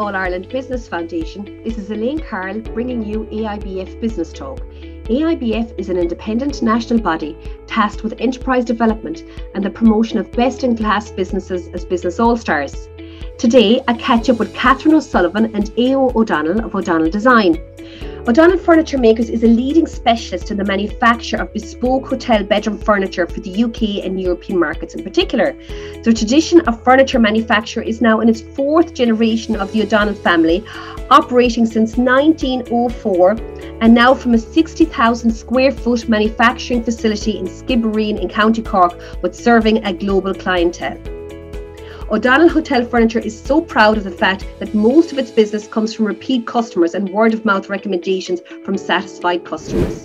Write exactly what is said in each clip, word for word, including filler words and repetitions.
All Ireland Business Foundation, this is Elaine Carroll bringing you A I B F Business Talk. A I B F is an independent national body tasked with enterprise development and the promotion of best-in-class businesses as business all-stars. Today, I catch up with Catherine O'Sullivan and A O O'Donnell of O'Donnell Design. O'Donnell Furniture Makers is a leading specialist in the manufacture of bespoke hotel bedroom furniture for the U K and European markets in particular. The tradition of furniture manufacture is now in its fourth generation of the O'Donnell family, operating since nineteen oh four, and now from a sixty thousand square foot manufacturing facility in Skibbereen in County Cork, with serving a global clientele. O'Donnell Hotel Furniture is so proud of the fact that most of its business comes from repeat customers and word-of-mouth recommendations from satisfied customers.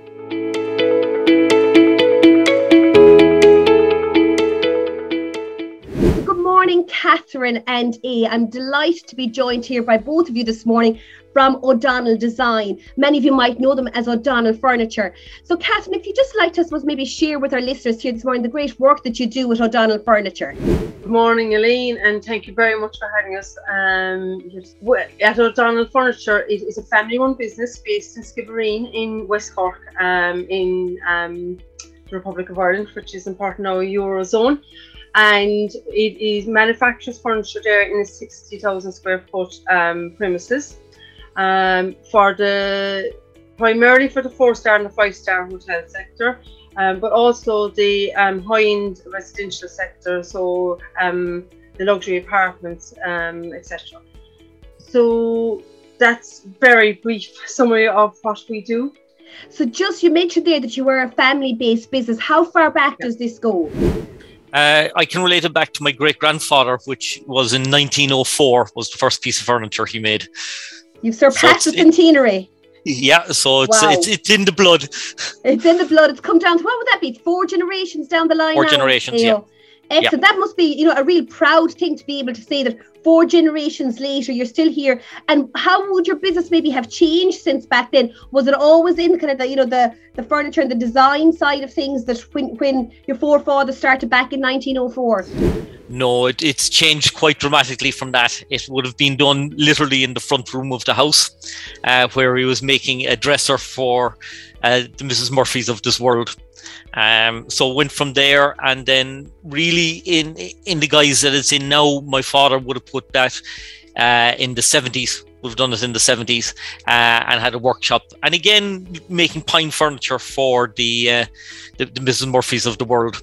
Good morning, Catherine and A. I'm delighted to be joined here by both of you this morning from O'Donnell Design. Many of you might know them as O'Donnell Furniture. So Catherine, if you just like to, I suppose, maybe share with our listeners here this morning the great work that you do with O'Donnell Furniture. Good morning, Elaine, and thank you very much for having us. Um, at O'Donnell Furniture, it is a family-run business based in Skibbereen in West Cork, um, in um, the Republic of Ireland, which is in part now a Eurozone. And it is manufactures furniture there in a sixty thousand square foot um, premises. Um, for the primarily for the four-star and the five-star hotel sector, um, but also the um, high-end residential sector, so um, the luxury apartments, um, et cetera. So that's very brief summary of what we do. So just, you mentioned there that you were a family-based business. How far back yeah. does this go? Uh, I can relate it back to my great-grandfather, which was in nineteen oh four, was the first piece of furniture he made. You've surpassed so the centenary. It, yeah, so it's, wow. it's it's in the blood. It's in the blood. It's come down to, what would that be? Four generations down the line Four now? generations, you yeah. know. Excellent. Yeah. That must be, you know, a real proud thing to be able to say that four generations later, you're still here. And how would your business maybe have changed since back then? Was it always in kind of the, you know, the, the furniture and the design side of things that when, when your forefathers started back in nineteen oh four? No, it, it's changed quite dramatically from that. It would have been done literally in the front room of the house, uh, where he was making a dresser for uh, the Missus Murphys of this world. Um, so went from there, and then really in in the guise that it's in now, my father would have put that uh, in the seventies. Would have done it in the seventies, uh, and had a workshop, and again making pine furniture for the uh, the, the Missus Murphys of the world.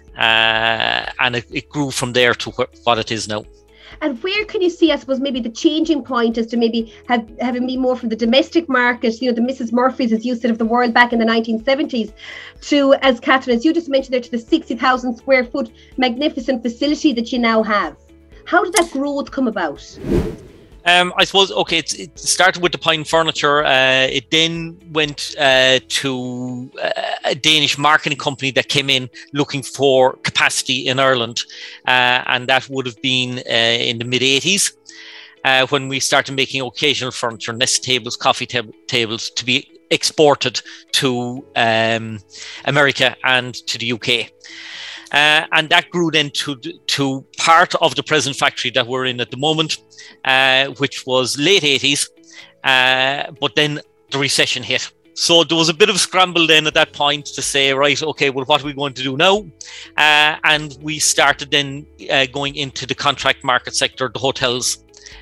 Uh, and it, it grew from there to wh- what it is now. And where can you see, I suppose, maybe the changing point as to maybe have having been more from the domestic market, you know, the Missus Murphys, as you said, of the world back in the nineteen seventies, to, as Catherine, as you just mentioned there, to the sixty thousand square foot magnificent facility that you now have. How did that growth come about? Um, I suppose, okay, it, it started with the pine furniture. Uh, it then went uh, to uh, a Danish marketing company that came in looking for capacity in Ireland. Uh, and that would have been uh, in the mid eighties uh, when we started making occasional furniture, nest tables, coffee tab- tables to be exported to um, America and to the U K. Uh, and that grew then to, to part of the present factory that we're in at the moment, uh, which was late eighties, uh, but then the recession hit. So there was a bit of a scramble then at that point to say, right, okay, well, what are we going to do now? Uh, and we started then uh, going into the contract market sector, the hotels.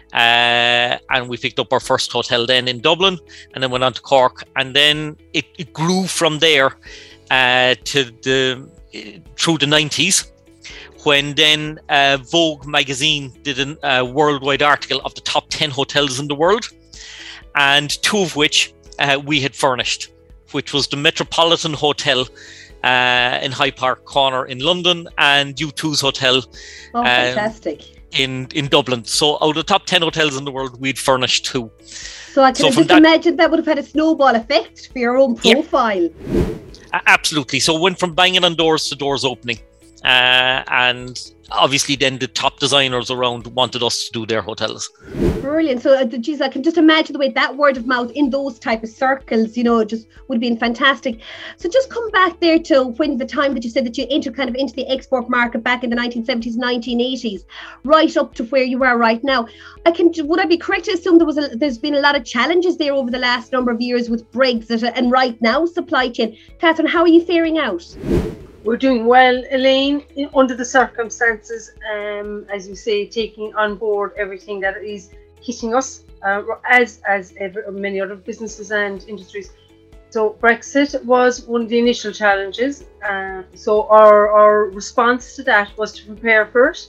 Uh, and we picked up our first hotel then in Dublin, and then went on to Cork. And then it, it grew from there uh, to the... through the nineties, when then uh, Vogue magazine did a uh, worldwide article of the top ten hotels in the world, and two of which uh, we had furnished, which was the Metropolitan Hotel uh, in Hyde Park Corner in London, and U two's Hotel oh, um, fantastic. in in Dublin. So out of the top ten hotels in the world, we'd furnished two. So I can so just that, imagine that would have had a snowball effect for your own profile. Yeah. Absolutely. So it went from banging on doors to doors opening. uh, and obviously then the top designers around wanted us to do their hotels. Brilliant. So, uh, geez, I can just imagine the way that word of mouth in those type of circles, you know, just would have been fantastic. So just come back there to when the time that you said that you entered kind of into the export market back in the nineteen seventies, nineteen eighties, right up to where you are right now. I can, would I be correct to assume there was a, there's been a lot of challenges there over the last number of years with Brexit and right now supply chain. Catherine, how are you faring out? We're doing well, Elaine, in, under the circumstances, um, as you say, taking on board everything that is hitting us, uh, as as every, many other businesses and industries. So Brexit was one of the initial challenges. Uh, so our, our response to that was to prepare for it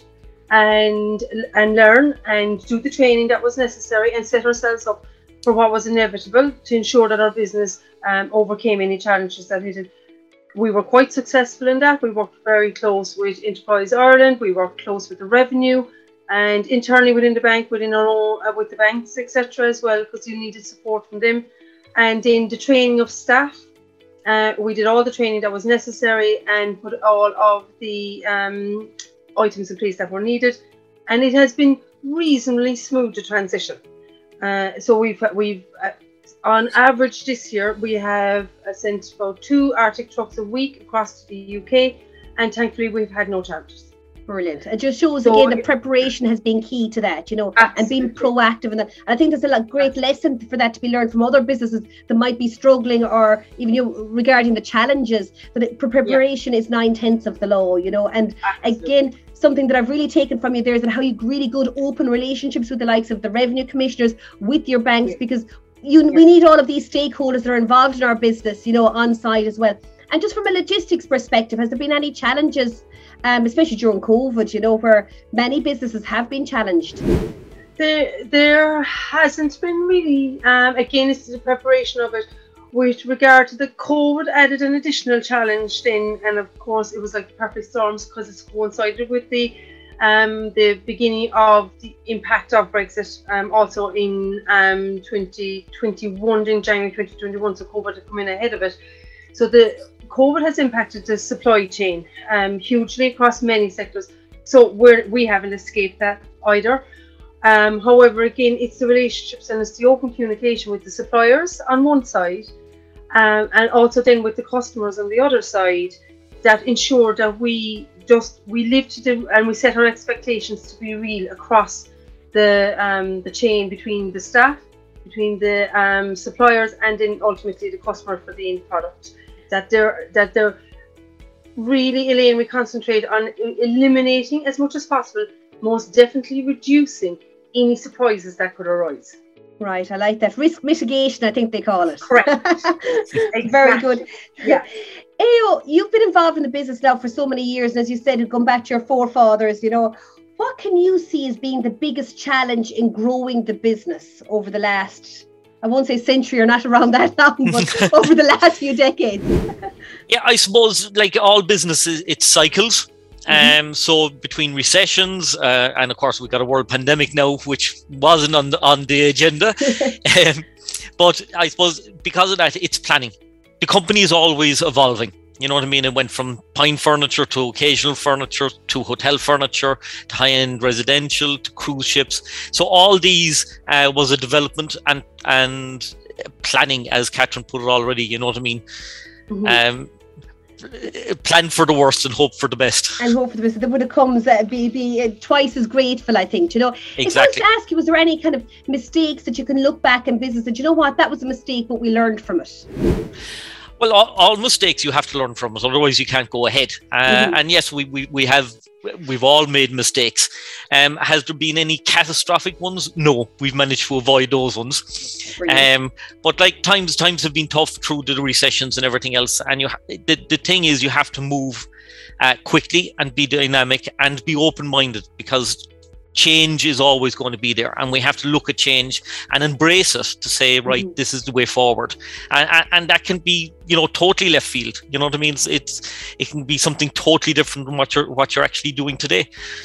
and, and learn and do the training that was necessary and set ourselves up for what was inevitable to ensure that our business um, overcame any challenges that hit it. We were quite successful in that. We worked very close with Enterprise Ireland. We worked close with the revenue and internally within the bank, within our own, uh, with the banks, et cetera as well, because you needed support from them. And in the training of staff, uh, we did all the training that was necessary and put all of the um, items in place that were needed. And it has been reasonably smooth, the transition. Uh, so we've, we've uh, on average this year, we have uh, sent about two Arctic trucks a week across the U K, and thankfully we've had no challenges. Brilliant. It just shows So, again the preparation has been key to that, you know, Absolutely. and being proactive in that. And I think there's a lot, great lesson for that to be learned from other businesses that might be struggling or even you know, regarding the challenges. That it, preparation yeah. is nine tenths of the law, you know. And Absolutely. Again, something that I've really taken from you there is that how you really good open relationships with the likes of the revenue commissioners, with your banks, yeah. because you yeah. we need all of these stakeholders that are involved in our business, you know, on site as well. And just from a logistics perspective, has there been any challenges? Um, especially during COVID, you know, where many businesses have been challenged? There, there hasn't been really. Um, again, it's the preparation of it. With regard to the COVID, added an additional challenge then, and of course, it was like the perfect storms because it's coincided with the um, the beginning of the impact of Brexit. Um, also in um, twenty twenty-one, in January twenty twenty-one, so COVID had come in ahead of it. So the COVID has impacted the supply chain um, hugely across many sectors. So we're, we haven't escaped that either. Um, however, again, it's the relationships and it's the open communication with the suppliers on one side, um, and also then with the customers on the other side that ensure that we just we live to do and we set our expectations to be real across the um, the chain between the staff, between the um, suppliers, and then ultimately the customer for the end product. That they're that they're really, Elaine, we concentrate on eliminating as much as possible, most definitely reducing any surprises that could arise. Right, I like that. Risk mitigation, I think they call it. Correct. Exactly. Very good. Yeah. Ayo, you've been involved in the business now for so many years, and as you said, you've gone back to your forefathers, you know. What can you see as being the biggest challenge in growing the business over the last, I won't say century, or not around that long, but over the last few decades? Yeah, I suppose like all businesses, it's cycles. Mm-hmm. Um, so between recessions, uh, and of course we got a world pandemic now, which wasn't on the, on the agenda. um, but I suppose because of that, it's planning. The company is always evolving. You know what I mean? It went from pine furniture to occasional furniture to hotel furniture to high-end residential to cruise ships. So all these uh, was a development and and planning, as Catherine put it already. You know what I mean? Mm-hmm. Um, plan for the worst and hope for the best. And hope for the best. That when it comes, uh, be be uh, twice as grateful, I think. You know, exactly. If I was to ask you, was there any kind of mistakes that you can look back in business that you know what, that was a mistake, but we learned from it? Well, all, all mistakes you have to learn from it, otherwise you can't go ahead. Uh, mm-hmm. And yes, we, we we have we've all made mistakes. Um, has there been any catastrophic ones? No, we've managed to avoid those ones. Um, but like times times have been tough through the recessions and everything else. And you ha- the the thing is, you have to move uh, quickly and be dynamic and be open-minded, because change is always going to be there, and we have to look at change and embrace it to say, right, mm-hmm. this is the way forward. And, and and that can be, you know, totally left field. You know what I mean? It's, it's it can be something totally different from what you're what you're actually doing today.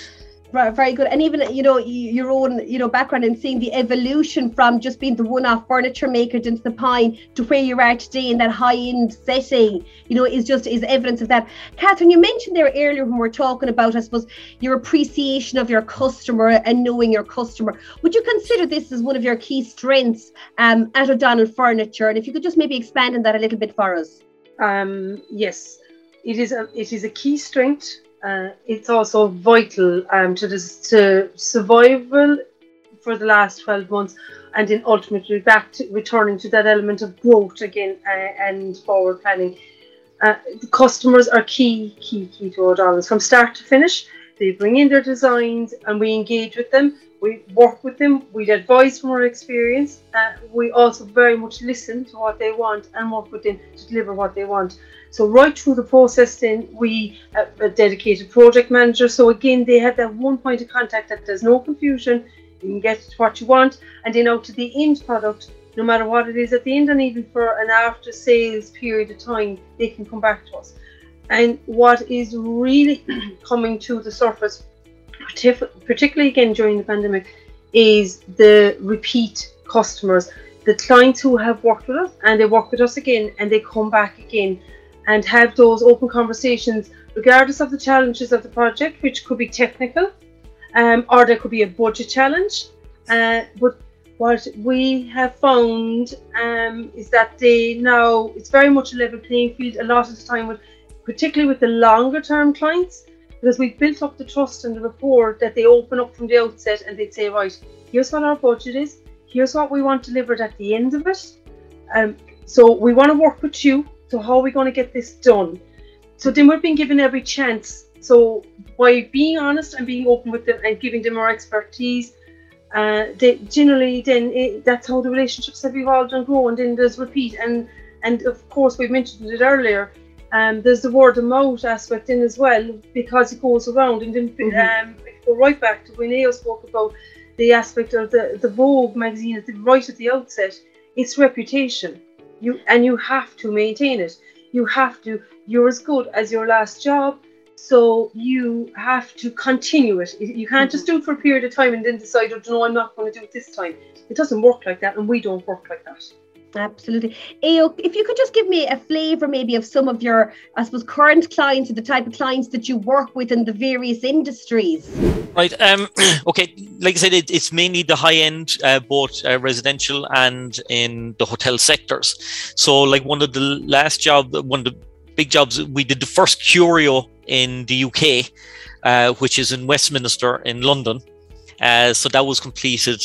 Right, very good. And even, you know, your own, you know, background and seeing the evolution from just being the one-off furniture maker into the Pine to where you are today in that high-end setting, you know, is just is evidence of that. Catherine, you mentioned there earlier when we were talking about, I suppose, your appreciation of your customer and knowing your customer. Would you consider this as one of your key strengths um, at O'Donnell Furniture? And if you could just maybe expand on that a little bit for us. Um, yes, it is a, it is a key strength. Uh, it's also vital um, to this, to survival for the last twelve months, and then ultimately back to returning to that element of growth again uh, and forward planning. Uh, the customers are key, key, key to O'Donnell's from start to finish. They bring in their designs and we engage with them. We work with them. We advise from our experience. Uh, we also very much listen to what they want and work with them to deliver what they want. So right through the process, then we have a dedicated project manager. So again, they have that one point of contact that there's no confusion. You can get what you want, and then out to the end product, no matter what it is at the end, and even for an after sales period of time, they can come back to us. And what is really coming to the surface, particularly again during the pandemic, is the repeat customers, the clients who have worked with us and they work with us again and they come back again and have those open conversations, regardless of the challenges of the project, which could be technical, um, or there could be a budget challenge. Uh, but what we have found um, is that they now, it's very much a level playing field a lot of the time, with, particularly with the longer term clients, because we've built up the trust and the rapport that they open up from the outset and they'd say, right, here's what our budget is, here's what we want delivered at the end of it. Um, so we want to work with you. So how are we going to get this done? So then we're being given every chance. So by being honest and being open with them and giving them our expertise, uh, they generally then it, that's how the relationships have evolved and grown. And then there's repeat, and and of course we've mentioned it earlier. Um, there's the word of mouth aspect in as well, because it goes around. And then mm-hmm. um, go right back to when Eo spoke about the aspect of the the Vogue magazine at the, right at the outset. It's reputation. You and you have to maintain it. You have to. You're as good as your last job, so you have to continue it. You can't mm-hmm. just do it for a period of time and then decide, oh, no, I'm not going to do it this time. It doesn't work like that, and we don't work like that. Absolutely. Eo, if you could just give me a flavour maybe of some of your, I suppose, current clients or the type of clients that you work with in the various industries. Right. Um, okay. Like I said, it, it's mainly the high end, uh, both uh, residential and in the hotel sectors. So like one of the last jobs, one of the big jobs, we did the first Curio in the U K, uh, which is in Westminster in London. Uh, so that was completed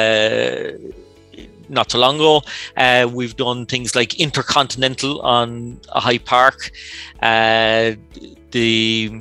uh, not too long ago. Uh, we've done things like Intercontinental on a High Park, uh, the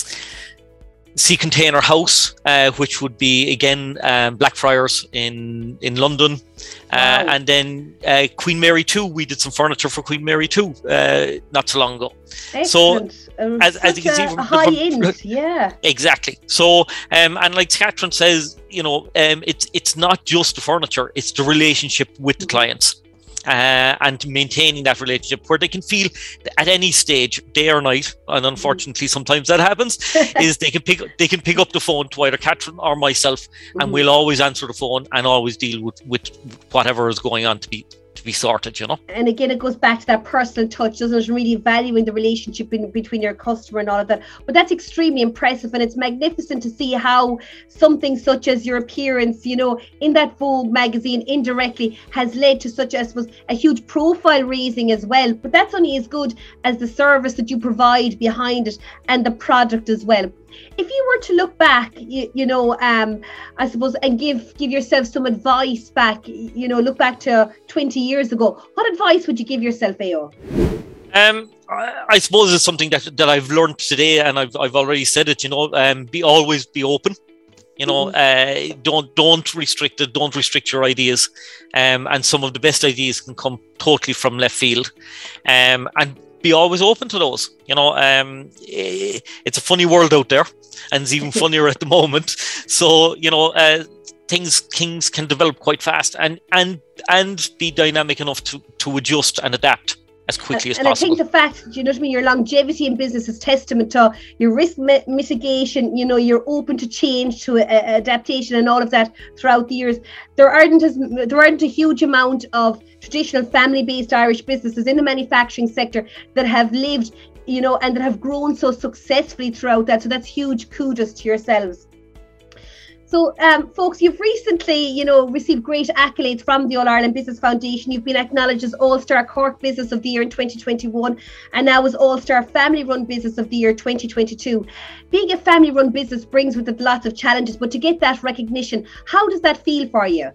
Sea Container House, uh, which would be again um, Blackfriars in in London, uh, wow. and then uh, Queen Mary two. We did some furniture for Queen Mary two uh, not too long ago. Excellent. So um, as, as you can see, from high the, end, yeah, exactly. So um, and like Catherine says, you know, um, it's it's not just the furniture; it's the relationship with the mm-hmm. clients. Uh, and maintaining that relationship where they can feel at any stage, day or night, and unfortunately sometimes that happens, is they can pick they can pick up the phone to either Catherine or myself, mm-hmm. and we'll always answer the phone and always deal with, with whatever is going on to be to be sorted, you know. And again, it goes back to that personal touch, doesn't it? Really valuing the relationship in, between your customer and all of that. But that's extremely impressive, and it's magnificent to see how something such as your appearance, you know, in that Vogue magazine indirectly has led to such as was a huge profile raising as well. But that's only as good as the service that you provide behind it and the product as well. If you were to look back, you, you know, um, I suppose, and give give yourself some advice back, you know, look back to twenty years ago, what advice would you give yourself, Eo? Um, I, I suppose it's something that, that I've learned today, and I've I've already said it. You know, um, be always be open. You know, mm-hmm. uh, don't don't restrict it. Don't restrict your ideas. Um, and some of the best ideas can come totally from left field. Um, and be always open to those. You know, um, it's a funny world out there, and it's even funnier at the moment. So, you know, uh, things things can develop quite fast, and and and be dynamic enough to to adjust and adapt. as quickly as and possible. And I think the fact, you know what I mean, your longevity in business is testament to your risk mi- mitigation, you know, you're open to change, to uh, adaptation and all of that throughout the years. There aren't, as, there aren't a huge amount of traditional family-based Irish businesses in the manufacturing sector that have lived, you know, and that have grown so successfully throughout that. So that's huge kudos to yourselves. So, um, folks, you've recently, you know, received great accolades from the All Ireland Business Foundation. You've been acknowledged as All-Star Cork Business of the Year in twenty twenty-one, and now as All-Star Family Run Business of the Year twenty twenty-two. Being a family-run business brings with it lots of challenges, but to get that recognition, how does that feel for you?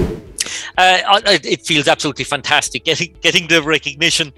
Uh, it feels absolutely fantastic getting getting the recognition,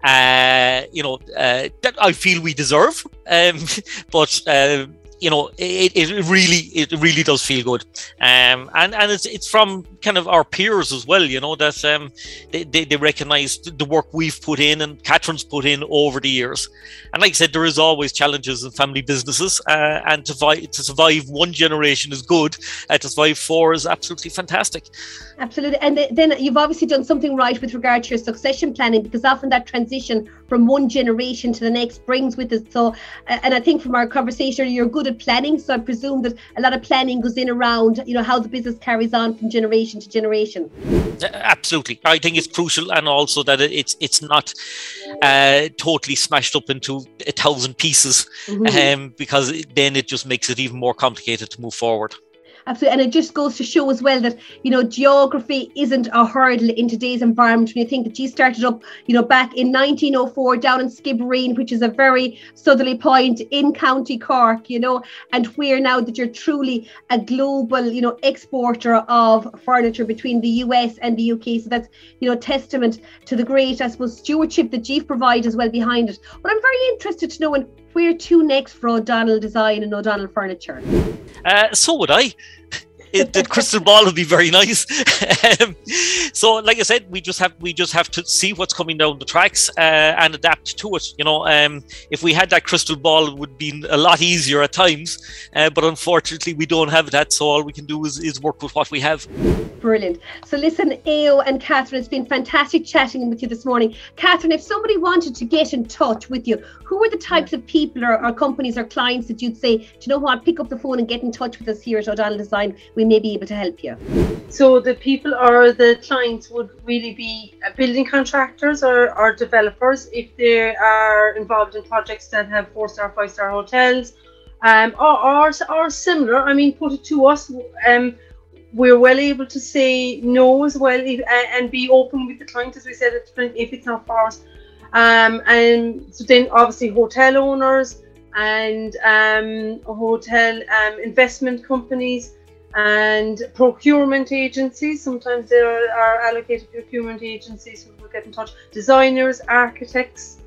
uh, you know, uh, that I feel we deserve. Um, but uh, you know, it, it really it really does feel good, um, and and it's it's from kind of our peers as well. You know that um, they, they they recognise the work we've put in and Catherine's put in over the years. And like I said, there is always challenges in family businesses, uh, and to survive to survive one generation is good. Uh, to survive four is absolutely fantastic. Absolutely, and then you've obviously done something right with regard to your succession planning, because often that transition from one generation to the next brings with it. So, and I think from our conversation, you're good at planning. So I presume that a lot of planning goes in around, you know, how the business carries on from generation to generation. Absolutely, I think it's crucial, and also that it's it's not uh, totally smashed up into a thousand pieces, mm-hmm. um, because then it just makes it even more complicated to move forward. Absolutely. And it just goes to show as well that, you know, geography isn't a hurdle in today's environment. When you think that you started up, you know, back in nineteen oh four down in Skibbereen, which is a very southerly point in County Cork, you know, and where now that you're truly a global, you know, exporter of furniture between the U S and the U K. So that's, you know, testament to the great, I suppose, stewardship that you've provided as well behind it. But I'm very interested to know when, where to next for O'Donnell Design and O'Donnell Furniture. Uh, so would I. It, the crystal ball would be very nice. um, so, like I said, we just have we just have to see what's coming down the tracks uh, and adapt to it. You know, um, if we had that crystal ball, it would be a lot easier at times. Uh, but unfortunately, we don't have that. So all we can do is, is work with what we have. Brilliant. So listen, Ayo and Catherine, it's been fantastic chatting with you this morning. Catherine, if somebody wanted to get in touch with you, who are the types of people or, or companies or clients that you'd say, do you know what, pick up the phone and get in touch with us here at O'Donnell Design? We may be able to help you. So the people or the clients would really be building contractors or, or developers if they are involved in projects that have four-star, five-star hotels, um, or, or, or similar. I mean, put it to us. Um, we're well able to say no as well, if, and be open with the client, as we said, if it's not for us. Um, and so then obviously hotel owners and um, hotel um, investment companies and procurement agencies. Sometimes there are allocated procurement agencies who will get in touch. Designers, architects.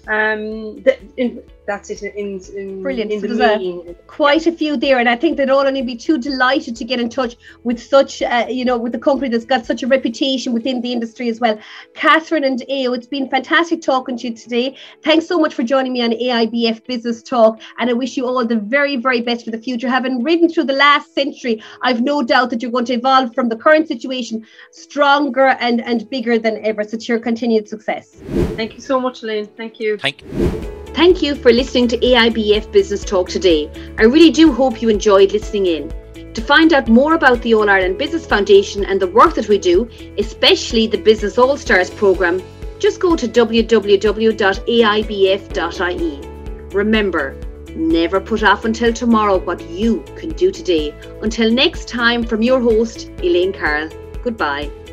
Um, th- in, that's it in, in, Brilliant. in so the there's main. A, quite a few there, and I think they'd all only be too delighted to get in touch with such, uh, you know, with the company that's got such a reputation within the industry as well. Catherine and Ayo, it's been fantastic talking to you today. Thanks so much for joining me on A I B F Business Talk, and I wish you all the very, very best for the future. Having ridden through the last century, I've no doubt that you're going to evolve from the current situation stronger and, and bigger than ever. So to your continued success. Thank you so much, Elaine. Thank you. Thank you. Thank you for listening to A I B F Business Talk today. I really do hope you enjoyed listening in. To find out more about the All Ireland Business Foundation and the work that we do, especially the Business All Stars programme, just go to w w w dot a i b f dot i e. Remember, never put off until tomorrow what you can do today. Until next time, from your host, Elaine Carroll. Goodbye.